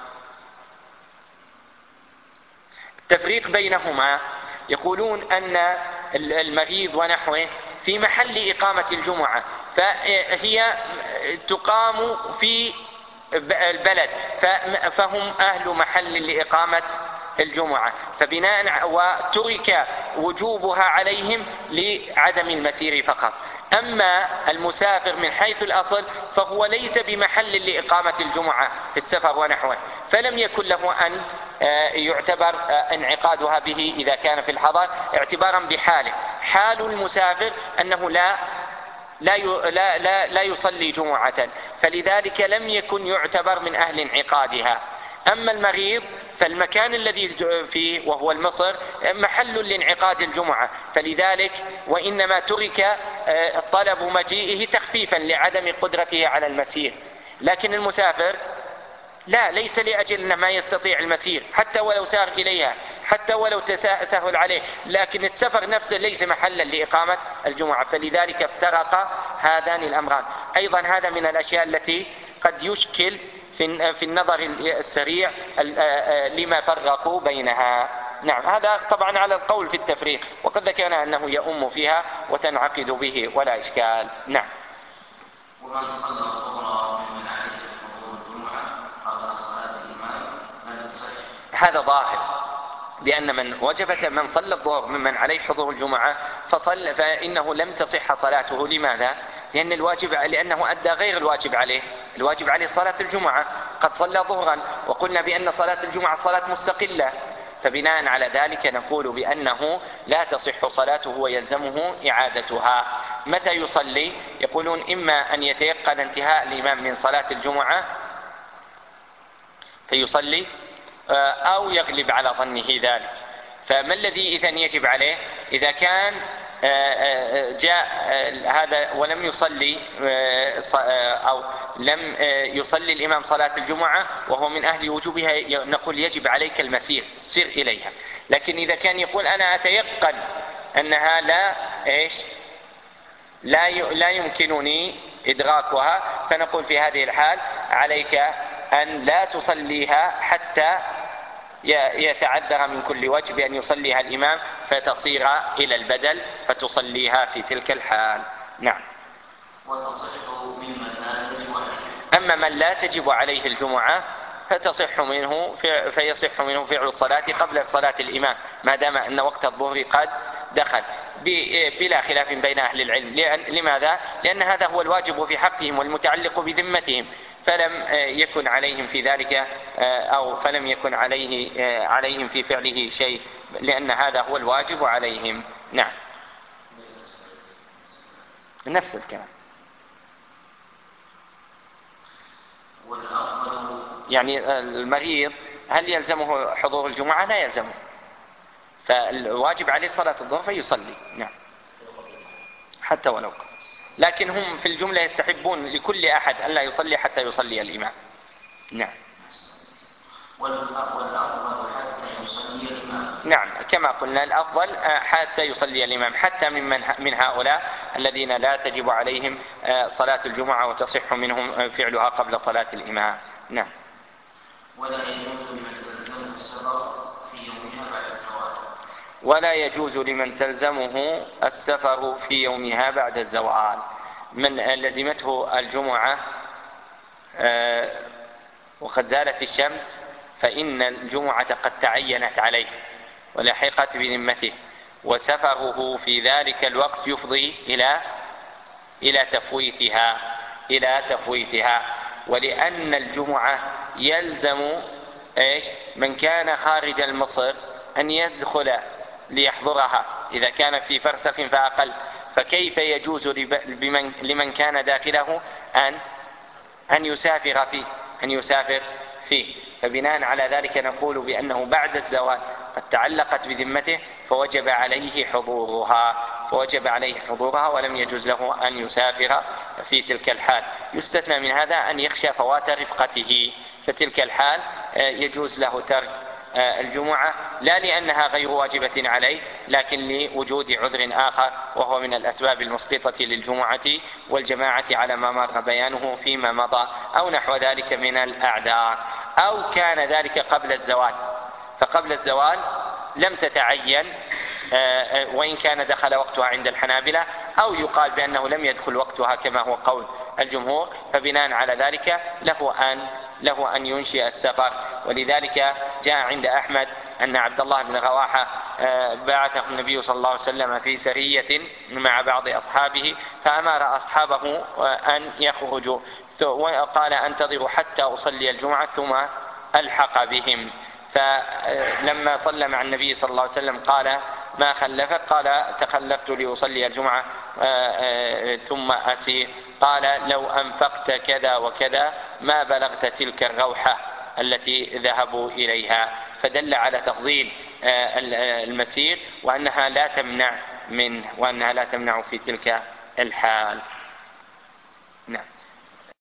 التفريق بينهما يقولون أن المريض ونحوه في محل إقامة الجمعة، فهي تقام في البلد، فهم أهل محل لإقامة الجمعة، فبناء وترك وجوبها عليهم لعدم المسير فقط. أما المسافر من حيث الأصل فهو ليس بمحل لإقامة الجمعة في السفر ونحوه، فلم يكن له أن يعتبر انعقادها به إذا كان في الحضر، اعتبارا بحاله. حال المسافر أنه لا يصلي جمعة، فلذلك لم يكن يعتبر من أهل انعقادها. أما المريض فالمكان الذي فيه وهو المصر محل لانعقاد الجمعة، فلذلك وإنما ترك طلب مجيئه تخفيفا لعدم قدرته على المسير. لكن المسافر لا، ليس لأجل أنه ما يستطيع المسير حتى ولو سار إليها، حتى ولو تسهل عليه، لكن السفر نفسه ليس محلا لإقامة الجمعة، فلذلك افترق هذان الأمران. أيضا هذا من الأشياء التي قد يشكل في النظر السريع لما فرقوا بينها. نعم، هذا طبعا على القول في التفريق، وقد ذكرنا أنه يؤم فيها وتنعقد به ولا إشكال. نعم. ومن صلى الظهر ممن عليه حضور الجمعة قبل صلاة الإمام لم يصح. هذا ظاهر، لأن من صلى الظهر ممن عليه حضور الجمعة فإنه لم تصح صلاته. لماذا؟ لأنه أدى غير الواجب عليه. الواجب عليه صلاة الجمعة، قد صلى ظهرا، وقلنا بأن صلاة الجمعة صلاة مستقلة، فبناء على ذلك نقول بأنه لا تصح صلاته ويلزمه إعادتها. متى يصلي؟ يقولون إما أن يتيقن انتهاء الإمام من صلاة الجمعة فيصلي، أو يغلب على ظنه ذلك. فما الذي إذن يجب عليه؟ إذا كان جاء هذا ولم يصلي أو لم يصلي الإمام صلاة الجمعة وهو من أهل وجوبها، نقول يجب عليك المسير، سر إليها. لكن إذا كان يقول أنا أتيقن أنها لا يمكنني إدراكها، فنقول في هذه الحال عليك أن لا تصليها حتى يتعذر من كل وجه بأن يصليها الإمام فتصير إلى البدل فتصليها في تلك الحال. نعم. أما من لا تجب عليه الجمعة فيصح منه فعل الصلاة قبل صلاة الإمام، ما دام أن وقت الظهر قد دخل، بلا خلاف بين أهل العلم. لماذا؟ لأن هذا هو الواجب في حقهم والمتعلق بذمتهم، فلم يكن عليهم في ذلك أو فلم يكن عليهم في فعله شيء، لأن هذا هو الواجب عليهم. نعم، نفس الكلام. يعني المريض هل يلزمه حضور الجمعة؟ لا يلزمه، فالواجب عليه صلاة الظهر فيصلي. نعم، حتى ولو قام. لكن هم في الجملة يستحبون لكل أحد أن لا يصلي حتى يصلي الإمام. نعم. والأفضل حتى يصلي الإمام. نعم، كما قلنا الأفضل حتى يصلي الإمام، حتى من هؤلاء الذين لا تجب عليهم صلاة الجمعة وتصح منهم فعلها قبل صلاة الإمام. نعم. ولا يجوز لمن تلزمه السفر في يومها بعد الزوال. من لزمته الجمعة وقد زالت الشمس فإن الجمعة قد تعينت عليه ولحقت بذمته، وسفره في ذلك الوقت يفضي إلى تفويتها. ولأن الجمعة يلزم من كان خارج المصر أن يدخل ليحضرها إذا كان في فرسخ فأقل، فكيف يجوز لمن كان داخله أن يسافر فيه؟ فبناء على ذلك نقول بأنه بعد الزوال قد تعلقت بذمته فوجب عليه حضورها ولم يجوز له أن يسافر في تلك الحال. يستثنى من هذا أن يخشى فوات رفقته، فتلك الحال يجوز له ترك الجمعة، لا لأنها غير واجبة عليه، لكن لوجود عذر آخر وهو من الأسباب المسقطة للجمعة والجماعة على ما مر بيانه فيما مضى، أو نحو ذلك من الأعذار. أو كان ذلك قبل الزوال، فقبل الزوال لم تتعين وإن كان دخل وقتها عند الحنابلة، أو يقال بأنه لم يدخل وقتها كما هو قول الجمهور، فبناء على ذلك له أن ينشئ السفر. ولذلك جاء عند أحمد أن عبد الله بن رواحة بعثه النبي صلى الله عليه وسلم في سرية مع بعض أصحابه، فأمر أصحابه أن يخرجوا وقال انتظروا حتى أصلي الجمعة ثم ألحق بهم. فلما صلى مع النبي صلى الله عليه وسلم قال ما خلفك؟ قال تخلفت لأصلي الجمعة ثم أسير. قال لو أنفقت كذا وكذا ما بلغت تلك الروحة التي ذهبوا إليها. فدل على تفضيل المسير وأنها لا تمنع منه، وأنها لا تمنع في تلك الحال. نعم.